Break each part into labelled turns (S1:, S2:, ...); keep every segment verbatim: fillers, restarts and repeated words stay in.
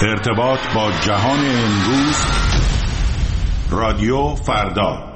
S1: ارتباط با جهان امروز، رادیو فردا.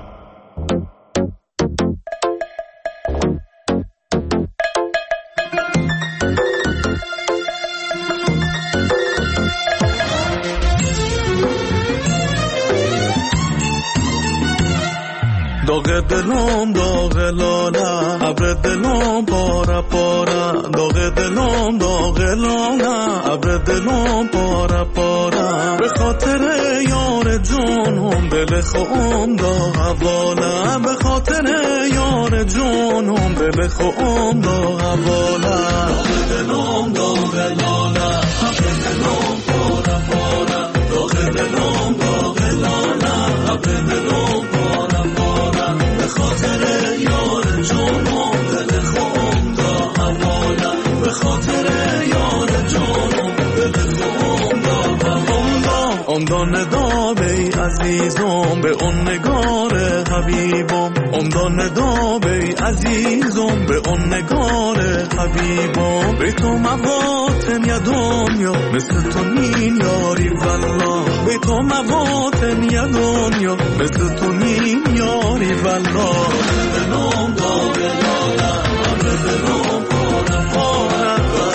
S2: داغ دلم داغ لاله، ابر دلم پاره پاره، داغ دلم داغ لاله، ابر دلم پاره پاره، به خاطر یار جونم دل خوام داغ حواله، به خاطر یار جونم دل خوام داغ حواله، داغ دلم داغ لاله، ابر دلم پاره پاره، داغ دلم داغ لاله، ابر دلم پاره پاره، به خاطر یار جونم دل خوام دا حواله، به خاطر یار جونم دل خوام دا حواله. اون دانه دا بی عزیزم به اون نگار حبیبم، اون دانه دا بی عزیزم به اون نگار حبیبم، به تو مواطن یا دنیا مثل تو نین یاری والله، به تو مواطن یا دنیا مثل تو نین یاری والله. دلم داغ لاله، ابر دلم پاره پاره،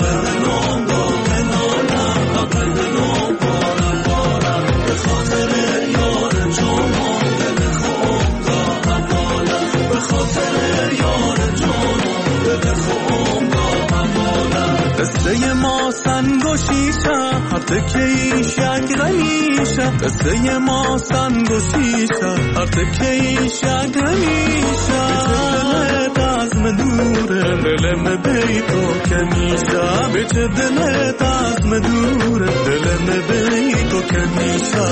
S2: دلم داغ لاله، ابر دلم پاره پاره، به خاطر یار جونم دل خوام دا حواله، به خاطر یار جونم دل خوام دا حواله. قصه ما سنگ و شیشه، هر تکه ایشک غمیشه، قصه ما سنگ و شیشه، هر تکه ایشک غمیشه، دلت از من دوره دلم بی تو که میشه، به چه دلت از من دوره دلم بی تو که میشه.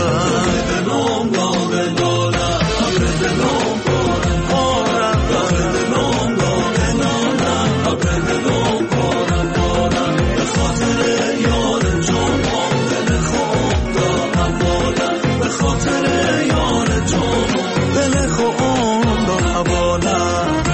S2: دلم داغ لاله، ابر دلم پاره پاره، داغ دلم داغ لاله، ابر دلم پاره پاره، به خاطر یار جونم دل خوام دا حواله، به خاطر یار جونم دل خوام دا حواله.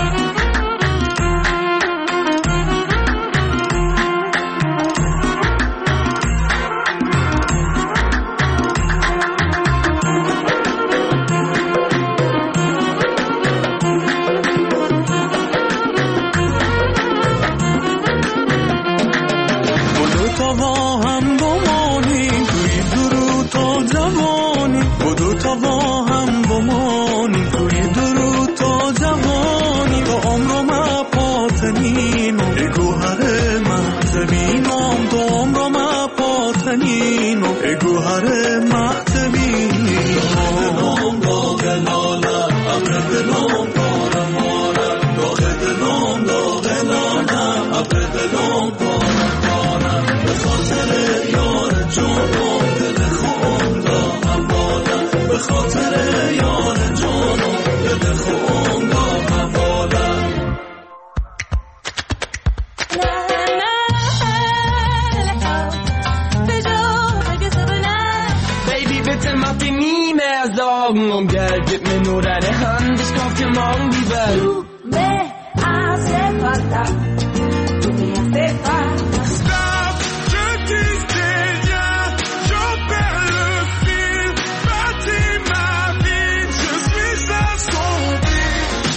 S3: Morgen um Geld, gib mir nur deine Hand, ich kauf dir morgen die Welt.
S4: Du me hace falta, tu me hace falta.
S2: Stop, je disais rien, j'en perds le fil, bâtis ma vie, je suis assombri.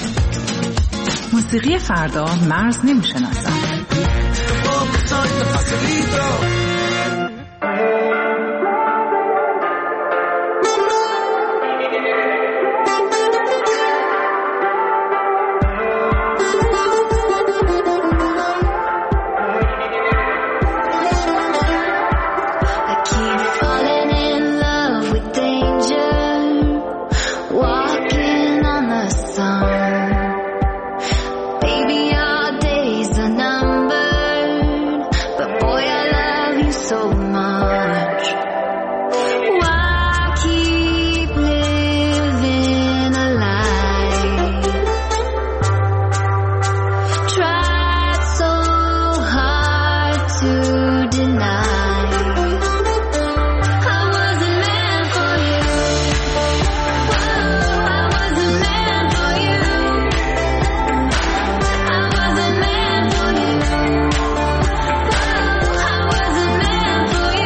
S5: موسیقی فردا مرز نمیشناسد.
S4: For you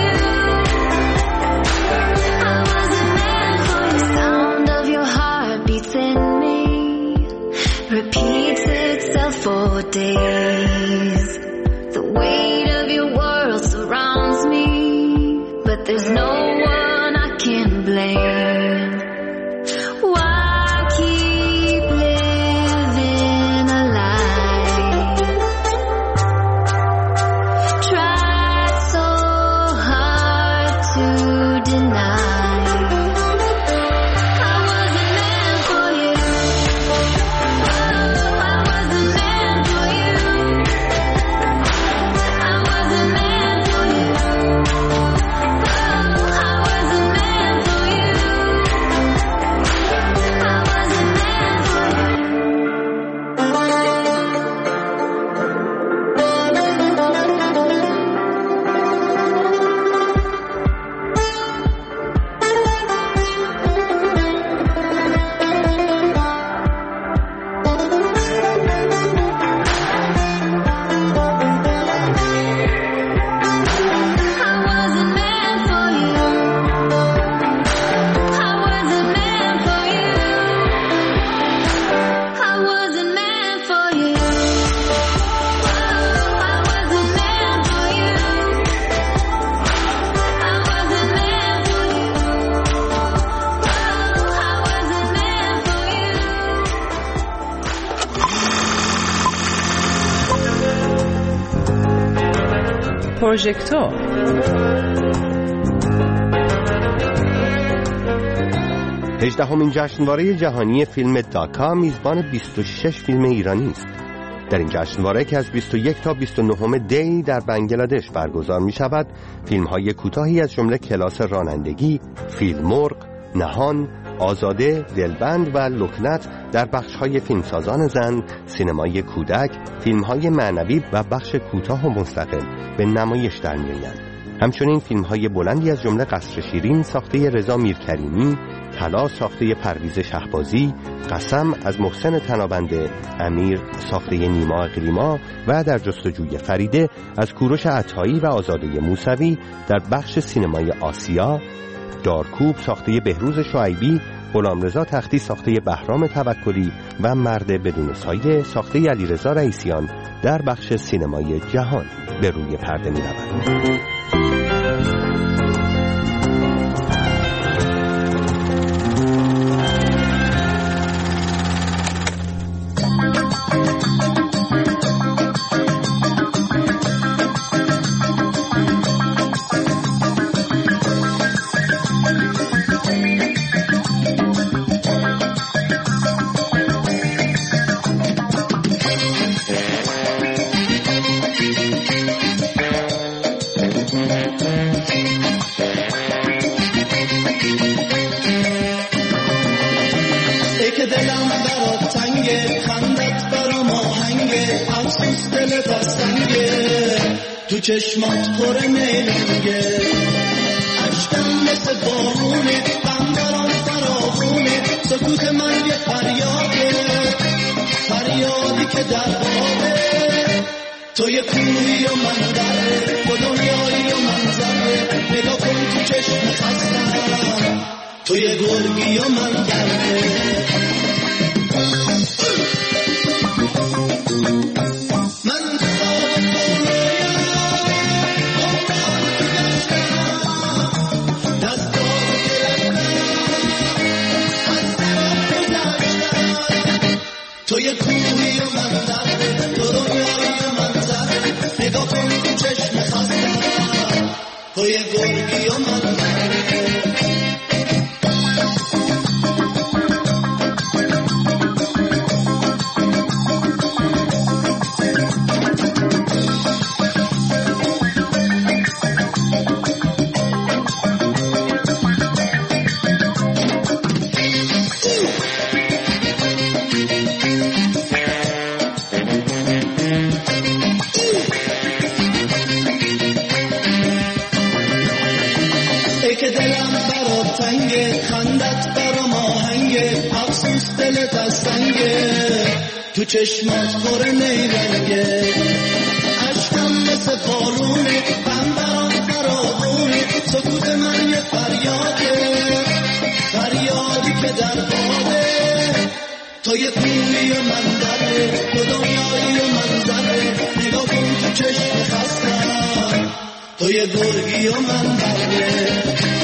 S6: for days. The weight of your world surrounds me, but there's no one I can blame. Why keep living a lie? Tried so hard to deny.
S5: پروژکتور
S7: هجدهمین جشنواره جهانی فیلم داکا میزبان بیست و شش فیلم ایرانی است. در این جشنواره که از بیست و یک تا بیست و نه دی در بنگلادش برگزار می شود، فیلم های کوتاهی از جمله کلاس رانندگی، فیلمرغ، نهان، آزاده، دلبند و لکنت در بخش‌های فیلمسازان زن، سینمای کودک، فیلم‌های معنوی و بخش کوتاه و مستقل به نمایش در می‌آیند. همچنین فیلم‌های بلندی از جمله قصر شیرین ساخته رضا میرکریمی، طلا ساخته پرویز شهبازی، قسم از محسن تنابنده، امیر ساخته نیما اقلیما و در جستجوی فریده از کوروش عطایی و آزاده موسوی در بخش سینمای آسیا، دارکوب ساخته بهروز شعیبی، غلامرضا تختی ساخته بهرام توکلی و مرد بدون سایه ساخته علیرضا رئیسیان در بخش سینمای جهان به روی پرده می روند.
S2: تو چشمات پر میلنگه، عشقم مثل بارونه، غم برام فراخونه، سکوت من یه فریاده، فریادی که در بابه، تو یه کوهی و من دره، تو دنیایی و من زره، نگاه کن تو چشم خستم، تو یه گرگی و من دره. تو یه کوهی و من دره، تو دنیایی و من زره، نگاه کن تو چشم خستم، تو یه گرگی و من دره. تو چشمات پر نیرنگه، عشقم مثل بارونه، غم برام فراوونه، سکوت من یه فریاده، فریادی که در بابه، تو
S8: توی کوی منظره تو دنیای منظره نگاه کن تو چشم خستم توی گرگی و منظره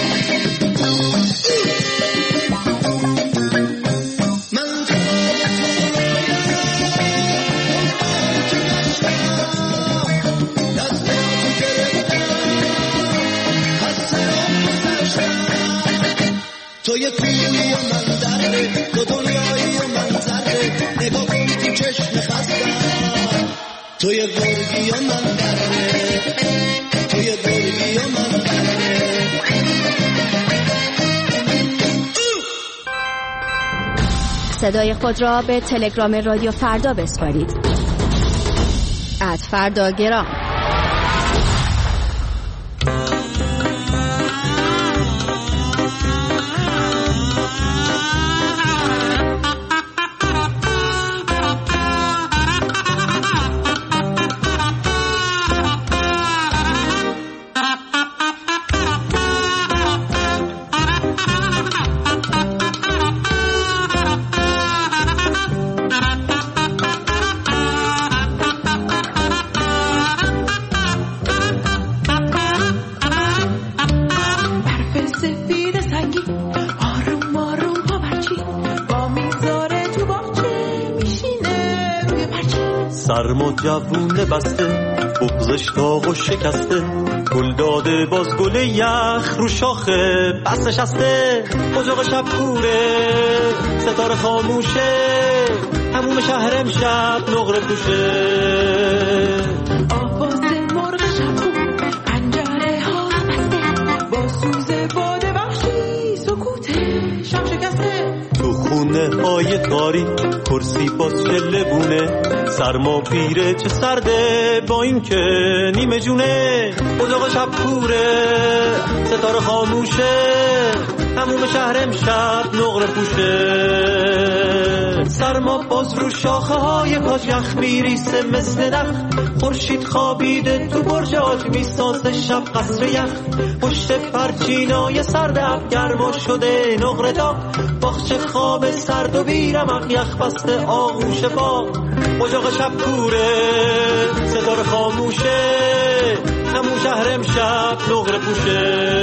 S8: توی کوی و منظره تو دنیایی و منظره نگاه کن تو چشم خستم توی گرگی و منظره توی گرگی و منظره.
S9: صدای خود را به تلگرام رادیو فردا بسپارید. ات فرداگرام.
S10: سرما جوونه بسته بغزش داغ و شکسته گل داده باز گل یخ رو شاخه بس نشسته اجاق شب کوره ستاره خاموشه هموم شهر امشب نقره پوشه
S11: آواز مرغ شب پنجره ها بسته با سوز باد وحشی سکوت شب شکسته
S10: تو خونه های تاری کرسی باز چله بونه سرما پیره چه سرده با این که نیمه جونه اجاق شب کوره ستاره خاموشه هموم شهر امشب نقره پوشه سرما باز رو شاخه های کاج یخ میریسه مثل نخ خورشید خوابیده تو برج آج میسازه شب قصر یخ پشت پرچینای سرد اب گرما شده نقره داغ باغچه خواب سرد و بیرمق یخ بسته آغوش باغ اجاق شب کوره ستاره خاموشه همون شهر امشب نقره پوشه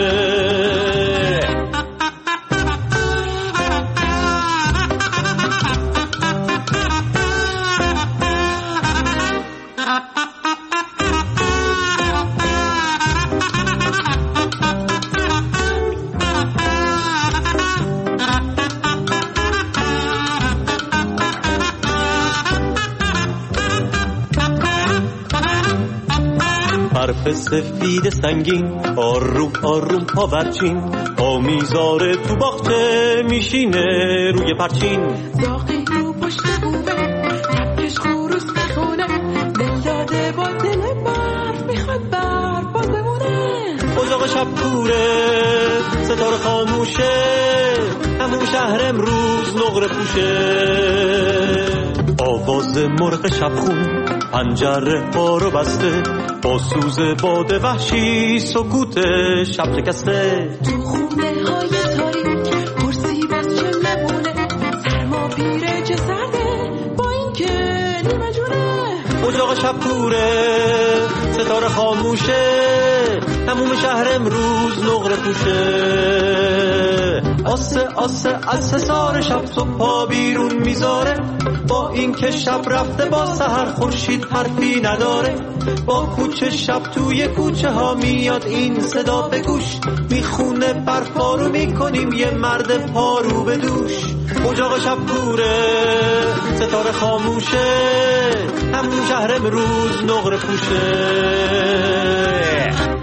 S10: برف سفید سنگین آروم آروم پاورچین آمیزاره تو باغچه میشینه روی پرچین
S11: داغی رو پشت بومه تبکش خروس میخونه دل داده با دل برف میخواد برف باز بمونه
S10: اجاق شب کوره ستاره خاموشه همون شهر امروز نقره پوشه آواز مرغ شبخون پنجره ها رو بسته با سوز باد وحشی سکوت شب شکسته
S11: تو خونه های تاریک کرسی باز چه نمونه سرما پیره چه سرده با این که نیمه جونه
S10: اجاق شب کوره ستاره خاموشه هموم شهر امروز نقره پوشه آسه آسه از حصار شب صبح پا بیرون میذاره با این که شب رفته با سحر خورشید حرفی نداره با کوچه شب توی کوچه ها میاد این صدا به گوش میخونه برفا رو میکنیم یه مرد پارو به دوش اجاق شب کوره ستاره خاموشه همون شهر امروز نقره پوشه